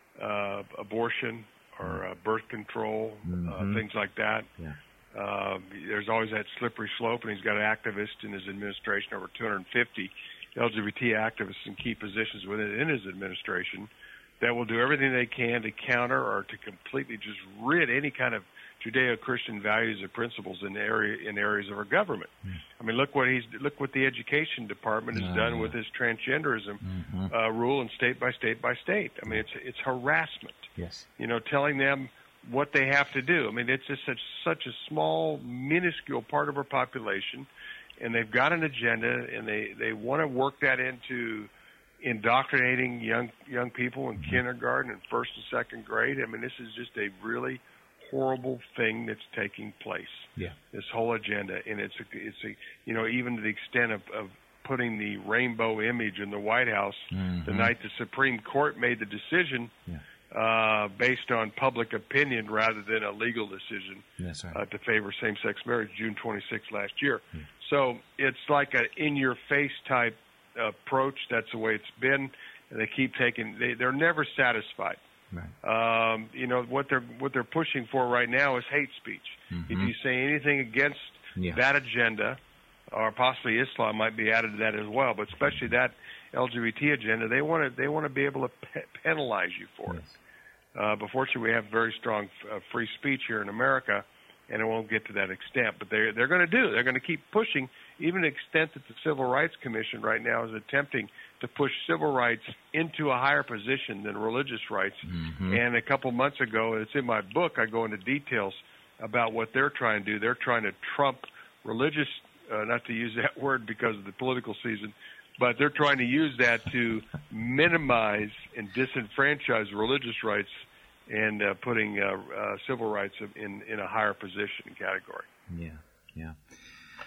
I: uh, abortion or uh, birth control, mm-hmm. uh, things like that.
A: Yeah.
I: Uh, there's always that slippery slope, and he's got activists in his administration, over two hundred fifty L G B T activists in key positions within in his administration that will do everything they can to counter or to completely just rid any kind of Judeo-Christian values and principles in area in areas of our government. Mm. I mean, look what he's look what the Education Department has oh, done yeah. with his transgenderism mm-hmm. uh, rule, and state by state by state. I mean, it's it's harassment.
A: Yes,
I: you know, telling them what they have to do. I mean, it's just such such a small, minuscule part of our population, and they've got an agenda, and they, they want to work that into indoctrinating young young people in mm-hmm. kindergarten and first and second grade. I mean, this is just a really horrible thing that's taking place.
A: Yeah,
I: this whole agenda, and it's a, it's a you know even to the extent of, of putting the rainbow image in the White House mm-hmm. the night the Supreme Court made the decision.
A: Yeah.
I: Uh, based on public opinion rather than a legal decision
A: yes, right.
I: uh, to favor same-sex marriage, June twenty-sixth last year.
A: Yeah.
I: So it's like an in-your-face type approach. That's the way it's been, and they keep taking. They, they're never satisfied.
A: Right.
I: Um, you know what they're what they're pushing for right now is hate speech. Mm-hmm. If you say anything against
A: yeah. that
I: agenda, or possibly Islam might be added to that as well, but especially that L G B T agenda, they want to they want to be able to pe- penalize you for
A: yes.
I: it. Uh, but fortunately, we have very strong uh, free speech here in America, and it won't get to that extent. But they're they're going to do. They're going to keep pushing, even to the extent that the Civil Rights Commission right now is attempting to push civil rights into a higher position than religious rights.
A: Mm-hmm.
I: And a couple months ago, it's in my book, I go into details about what they're trying to do. They're trying to trump religious, uh, not to use that word because of the political season, but they're trying to use that to minimize and disenfranchise religious rights and uh, putting uh, uh, civil rights in, in a higher position and category.
A: Yeah, yeah.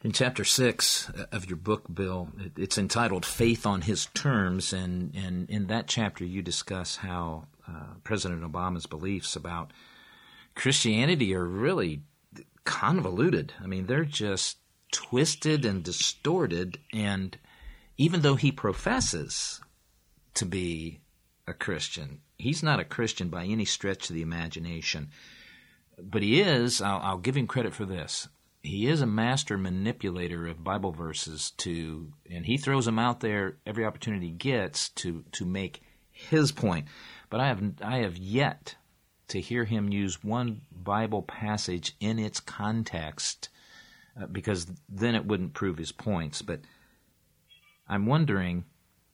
A: In chapter six of your book, Bill, it's entitled Faith on His Terms, and, and in that chapter you discuss how uh, President Obama's beliefs about Christianity are really convoluted. I mean, they're just twisted and distorted, and even though he professes to be a Christian, he's not a Christian by any stretch of the imagination. But he is, I'll, I'll give him credit for this, he is a master manipulator of Bible verses to, and he throws them out there every opportunity he gets to, to make his point. But I have I have yet to hear him use one Bible passage in its context, uh, because then it wouldn't prove his points. But I'm wondering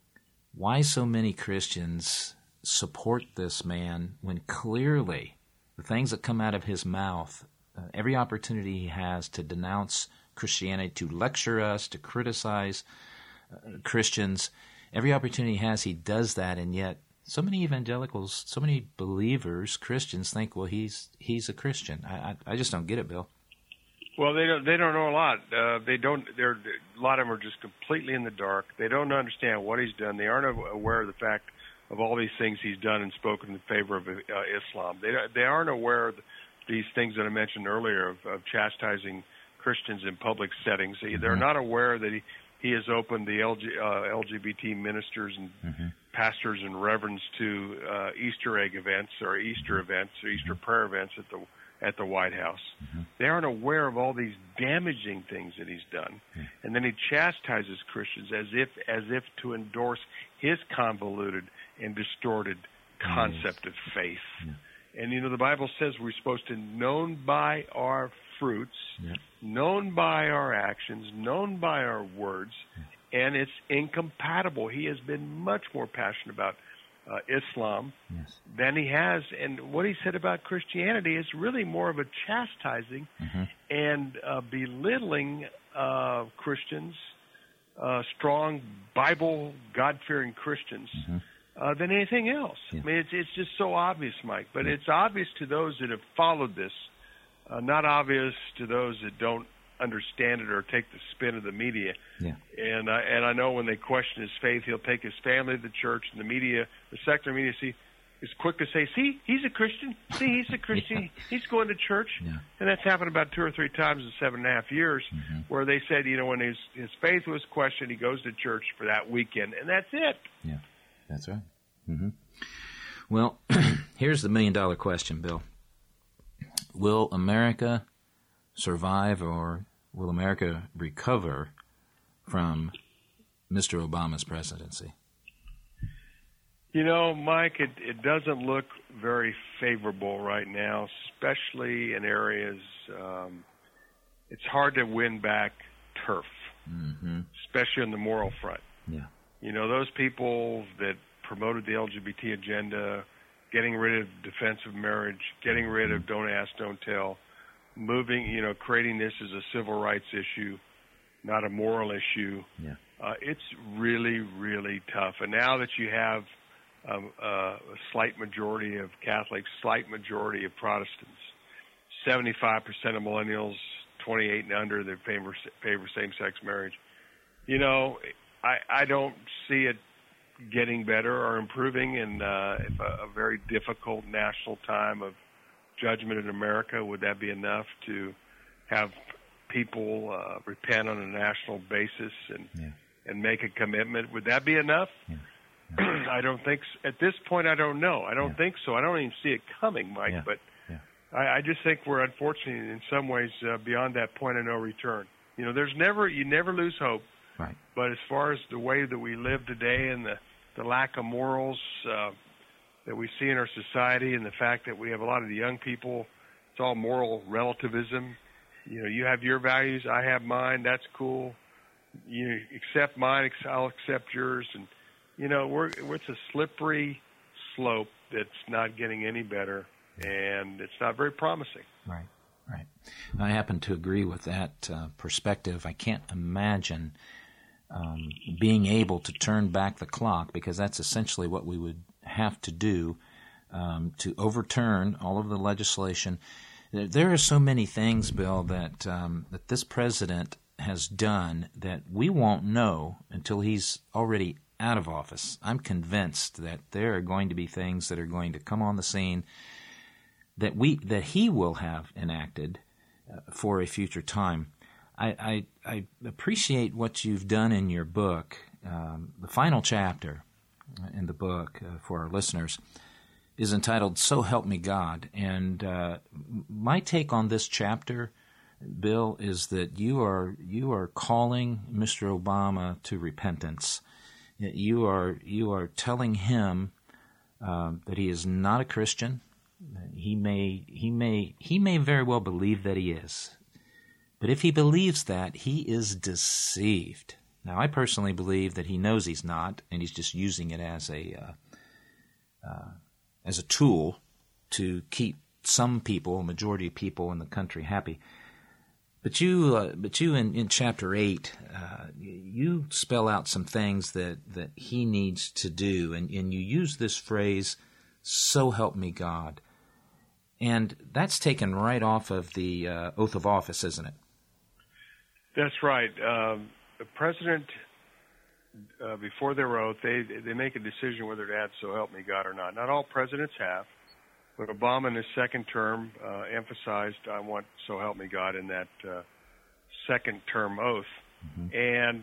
A: why so many Christians support this man when clearly the things that come out of his mouth, uh, every opportunity he has to denounce Christianity, to lecture us, to criticize uh, Christians, every opportunity he has, he does that, and yet so many evangelicals, so many believers, Christians think, well, he's he's a Christian. I I, I just don't get it, Bill.
I: Well, they don't they don't know a lot. Uh, they don't. They're a lot of them are just completely in the dark. They don't understand what he's done. They aren't aware of the fact of all these things he's done and spoken in favor of uh, Islam. They they aren't aware of these things that I mentioned earlier of, of chastising Christians in public settings. They, they're not aware that he, he has opened the L G, uh, L G B T ministers and mm-hmm. pastors and reverends to uh, Easter egg events or Easter events or Easter prayer events at the at the White House. Mm-hmm. They aren't aware of all these damaging things that he's done. Mm-hmm. And then he chastises Christians as if as if to endorse his convoluted and distorted concept of faith. Yeah. And, you know, the Bible says we're supposed to known by our fruits, yeah. known by our actions, known by our words, yeah. and it's incompatible. He has been much more passionate about uh, Islam yes. than he has. And what he said about Christianity is really more of a chastising mm-hmm. and uh, belittling uh, Christians, uh, strong Bible, God-fearing Christians, mm-hmm. Uh, than anything else. Yeah. I mean, it's it's just so obvious, Mike. But yeah. it's obvious to those that have followed this, uh, not obvious to those that don't understand it or take the spin of the media. Yeah. And I and I know when they question his faith, he'll take his family to the church, and the media, the secular media, see, is quick to say, "See, he's a Christian. See, he's a Christian. yeah. He's going to church." Yeah. And that's happened about two or three times in seven and a half years, mm-hmm. where they said, you know, when his his faith was questioned, he goes to church for that weekend, and that's it.
A: Yeah. That's right. Mm-hmm. Well, here's the million-dollar question, Bill. Will America survive, or will America recover from Mister Obama's presidency?
I: You know, Mike, it, it doesn't look very favorable right now, especially in areas. Um, it's hard to win back turf, mm-hmm. especially on the moral front. Yeah. You know, those people that promoted the L G B T agenda, getting rid of defensive marriage, getting rid of don't ask, don't tell, moving, you know, creating this as a civil rights issue, not a moral issue. Yeah. Uh, it's really, really tough. And now that you have um, uh, a slight majority of Catholics, slight majority of Protestants, seventy-five percent of millennials, twenty-eight and under, that favor, favor same-sex marriage, you know, I, I don't see it getting better or improving in uh, a, a very difficult national time of judgment in America. Would that be enough to have people uh, repent on a national basis and yeah. and make a commitment? Would that be enough? Yeah. Yeah. I don't think so. At this point, I don't know. I don't yeah. think so. I don't even see it coming, Mike. Yeah. But yeah. I, I just think we're unfortunately in some ways uh, beyond that point of no return. You know, there's never you never lose hope. Right. But as far as the way that we live today and the, the lack of morals uh, that we see in our society and the fact that we have a lot of the young people, it's all moral relativism. You know, you have your values, I have mine, that's cool. You accept mine, I'll accept yours. And, you know, we're, it's a slippery slope that's not getting any better, and it's not very promising.
A: Right, right. I happen to agree with that uh, perspective. I can't imagine Um, being able to turn back the clock, because that's essentially what we would have to do um, to overturn all of the legislation. There are so many things, Bill, that um, that this president has done that we won't know until he's already out of office. I'm convinced that there are going to be things that are going to come on the scene that we that he will have enacted uh, for a future time. I, I, I appreciate what you've done in your book. Um, the final chapter in the book uh, for our listeners is entitled "So Help Me God," and uh, my take on this chapter, Bill, is that you are you are calling Mister Obama to repentance. You are you are telling him um, that he is not a Christian. He may he may he may very well believe that he is, but if he believes that, he is deceived. Now, I personally believe that he knows he's not, and he's just using it as a uh, uh, as a tool to keep some people, a majority of people in the country, happy. But you, uh, but you in, in chapter eight, uh, you spell out some things that, that he needs to do, and, and you use this phrase, "So help me God," and that's taken right off of the uh, oath of office, isn't it?
I: That's right. Um, the president, uh, before their oath, they they make a decision whether to add "So help me God" or not. Not all presidents have. But Obama in his second term uh, emphasized, I want "So help me God" in that uh, second term oath. Mm-hmm. And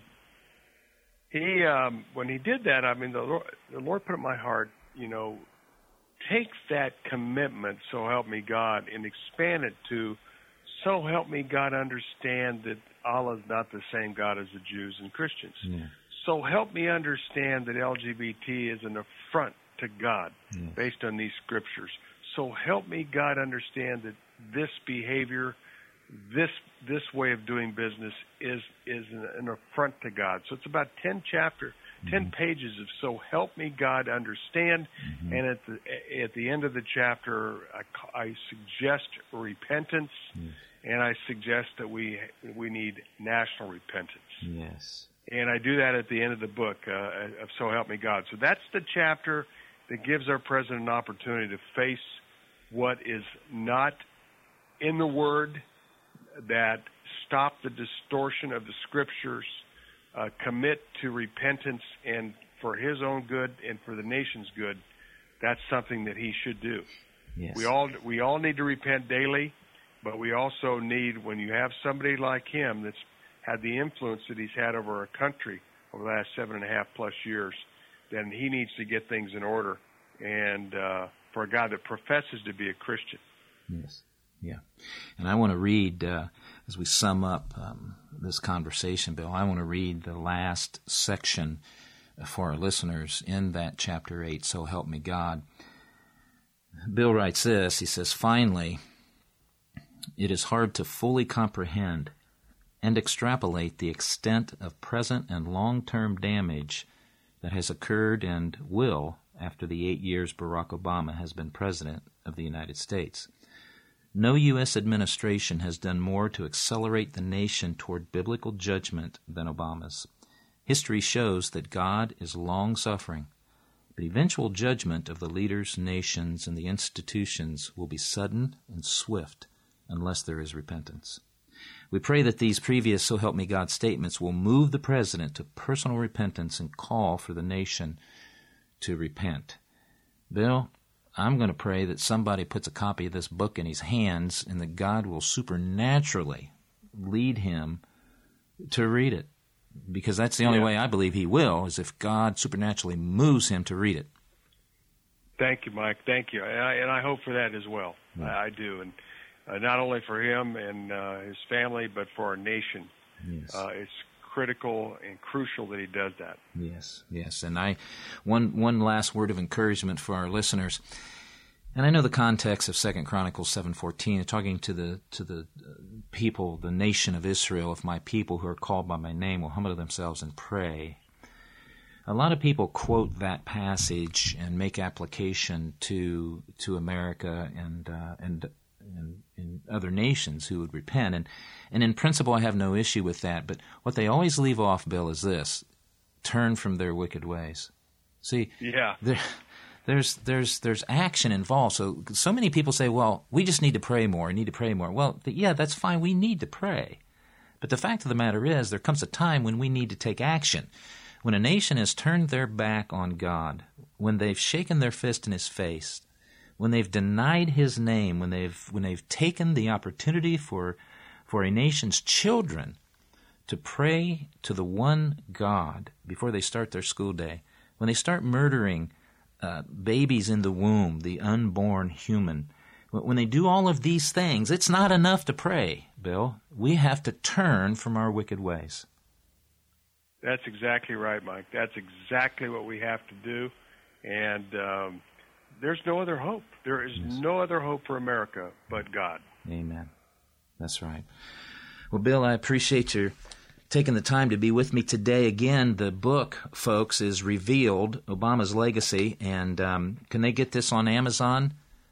I: he, um, when he did that, I mean, the Lord, the Lord put in my heart, you know, take that commitment, "So help me God," and expand it to, "So help me God understand that Allah is not the same God as the Jews and Christians. Yeah. So help me understand that L G B T is an affront to God yeah. based on these scriptures. So help me God understand that this behavior, this this way of doing business is is an, an affront to God." So it's about ten chapter, mm-hmm. ten pages of "So help me God understand," mm-hmm. and at the at the end of the chapter, I, I suggest repentance, yes. and I suggest that we we need national repentance.
A: Yes.
I: And I do that at the end of the book uh, of "So Help Me God." So that's the chapter that gives our president an opportunity to face what is not in the Word, that stop the distortion of the Scriptures, uh, commit to repentance, and for his own good and for the nation's good, that's something that he should do.
A: Yes.
I: We all we all need to repent daily, but we also need, when you have somebody like him that's had the influence that he's had over our country over the last seven and a half plus years, then he needs to get things in order. And uh, for a guy that professes to be a Christian.
A: Yes, yeah. And I want to read, uh, as we sum up um, this conversation, Bill, I want to read the last section for our listeners in that chapter eight, "So Help Me God." Bill writes this, he says, "Finally, it is hard to fully comprehend and extrapolate the extent of present and long-term damage that has occurred and will after the eight years Barack Obama has been President of the United States. No U S administration has done more to accelerate the nation toward biblical judgment than Obama's. History shows that God is long-suffering, but eventual judgment of the leaders, nations, and the institutions will be sudden and swift unless there is repentance. We pray that these previous "So Help Me God" statements will move the President to personal repentance and call for the nation to repent. Bill, I'm going to pray that somebody puts a copy of this book in his hands and that God will supernaturally lead him to read it, because that's the only yeah. way I believe he will, is if God supernaturally moves him to read it.
I: Thank you, Mike. Thank you. And I, and I hope for that as well. Yeah. I, I do. And uh, not only for him and uh, his family, but for our nation.
A: Yes.
I: Uh, it's critical and crucial that he does that.
A: Yes, yes. And I, one one last word of encouragement for our listeners. And I know the context of Second Chronicles seven fourteen, talking to the to the people, the nation of Israel, "If my people who are called by my name will humble themselves and pray." A lot of people quote that passage and make application to to America and uh, and and in other nations who would repent. And, and in principle, I have no issue with that. But what they always leave off, Bill, is this: turn from their wicked ways. See,
I: yeah.
A: there, there's there's there's action involved. So so many people say, well, we just need to pray more, need to pray more. Well, yeah, that's fine. We need to pray. But the fact of the matter is, there comes a time when we need to take action. When a nation has turned their back on God, when they've shaken their fist in His face, when they've denied His name, when they've when they've taken the opportunity for for a nation's children to pray to the one God before they start their school day, when they start murdering uh, babies in the womb, the unborn human, when they do all of these things, it's not enough to pray, Bill. We have to turn from our wicked ways.
I: That's exactly right, Mike. That's exactly what we have to do. And um, there's no other hope. There is yes. no other hope for America but God.
A: Amen. That's right. Well, Bill, I appreciate your taking the time to be with me today. Again, the book, folks, is Revealed, Obama's Legacy. And um, can they get this on Amazon?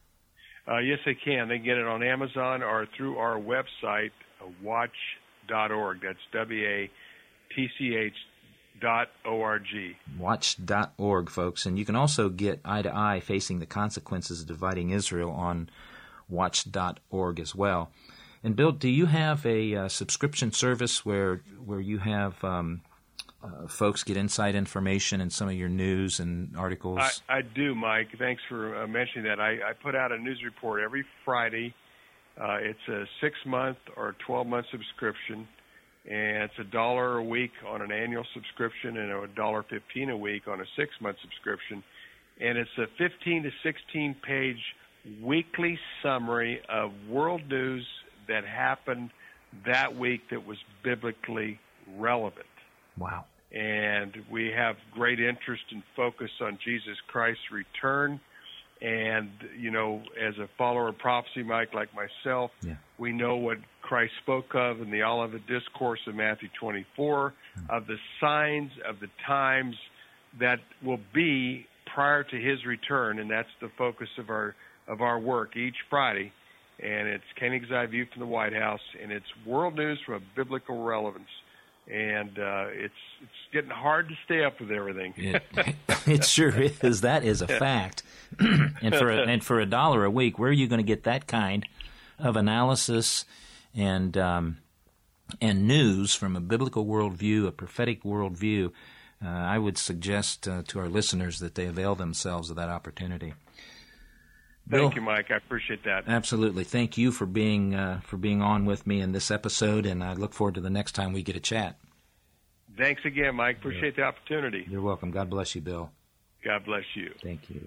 I: Uh, yes, they can. They can get it on Amazon or through our website, watch dot org. That's W A T C H dot O R G.
A: watch dot org, folks. And you can also get Eye to Eye, Facing the Consequences of Dividing Israel on watch dot org as well. And, Bill, do you have a uh, subscription service where where you have um, uh, folks get inside information and some of your news and articles?
I: I, I do, Mike. Thanks for uh, mentioning that. I, I put out a news report every Friday. Uh, it's a six-month or twelve-month subscription, and it's a dollar a week on an annual subscription and a one dollar fifteen a week on a six-month subscription. And it's a fifteen to sixteen page weekly summary of world news that happened that week that was biblically relevant.
A: Wow.
I: And we have great interest and focus on Jesus Christ's return. And, you know, as a follower of prophecy, Mike, like myself, yeah. we know what Christ spoke of in the Olivet Discourse of Matthew twenty-four, mm. of the signs of the times that will be prior to His return. And that's the focus of our of our work each Friday. And it's Koenig's Eye View from the White House, and it's world news from a biblical relevance. And uh, it's it's getting hard to stay up with everything.
A: it, it sure is. That is a fact. and for a, and for a dollar a week, where are you going to get that kind of analysis and um, and news from a biblical worldview, a prophetic worldview? Uh, I would suggest uh, to our listeners that they avail themselves of that opportunity.
I: Thank
A: Bill,
I: you, Mike. I appreciate that.
A: Absolutely. Thank you for being uh, for being on with me in this episode, and I look forward to the next time we get a chat.
I: Thanks again, Mike. Appreciate the opportunity.
A: You're welcome. God bless you, Bill.
I: God bless you.
A: Thank you.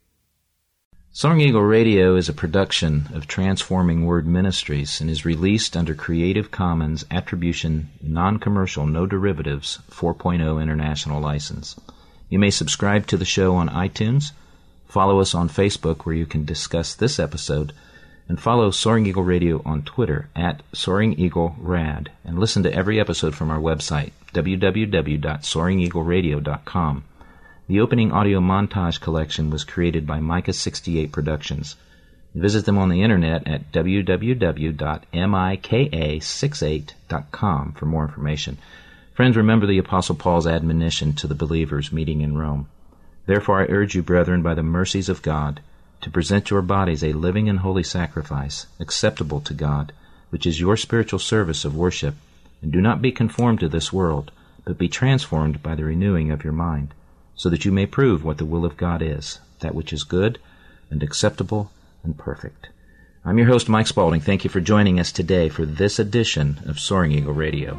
A: Soaring Eagle Radio is a production of Transforming Word Ministries and is released under Creative Commons Attribution, Non-Commercial, No Derivatives four point oh International License. You may subscribe to the show on iTunes. Follow us on Facebook, where you can discuss this episode, and follow Soaring Eagle Radio on Twitter at Soaring Eagle Rad, and listen to every episode from our website, w w w dot soaring eagle radio dot com. The opening audio montage collection was created by Micah sixty-eight Productions. Visit them on the internet at w w w dot mika sixty-eight dot com for more information. Friends, remember the Apostle Paul's admonition to the believers meeting in Rome. Therefore I urge you, brethren, by the mercies of God, to present your bodies a living and holy sacrifice, acceptable to God, which is your spiritual service of worship. And do not be conformed to this world, but be transformed by the renewing of your mind, so that you may prove what the will of God is, that which is good and acceptable and perfect. I'm your host, Mike Spaulding. Thank you for joining us today for this edition of Soaring Eagle Radio.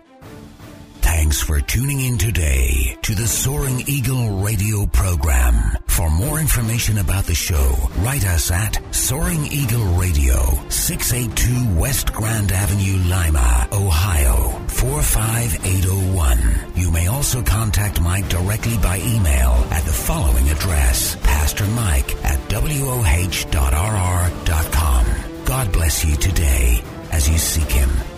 H: Thanks for tuning in today to the Soaring Eagle Radio program. For more information about the show, write us at Soaring Eagle Radio, six eighty-two West Grand Avenue, Lima, Ohio, four five eight oh one. You may also contact Mike directly by email at the following address, pastor mike at w o h dot r r dot com. God bless you today as you seek Him.